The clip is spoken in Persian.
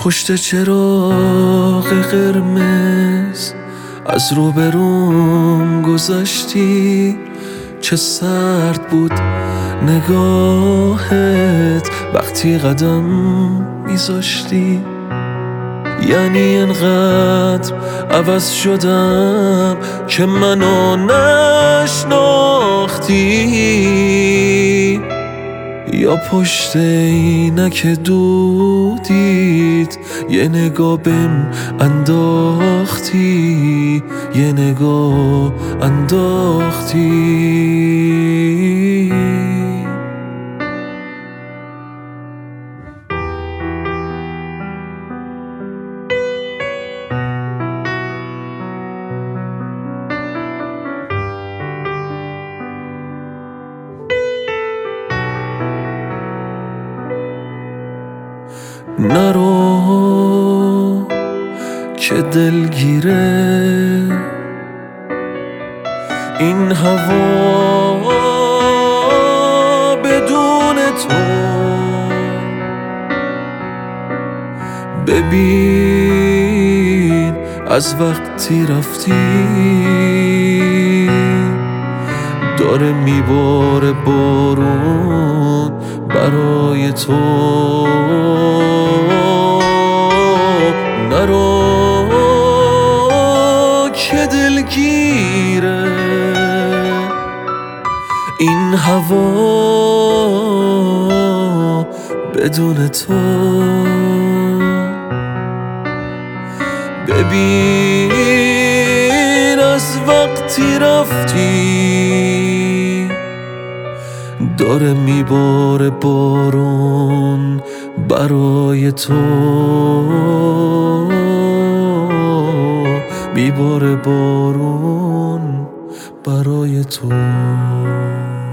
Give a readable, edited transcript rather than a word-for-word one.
پشت چراغ قرمز از روبروم گذشتی، چه سرد بود نگاهت وقتی قدم میذاشتی. یعنی انقدر عوض شدم که منو نشناختی، یا پشت عینک دودیت یه نگاه بهم انداختی، یه نگاه انداختی. نرو که دلگیره این هوا بدون تو. ببین از وقتی رفتی داره میباره بارون برای تو. نرو که دلگیره این هوا بدون تو. ببین از وقتی رفتی داره میباره بارون برای تو، میباره بارون برای تو.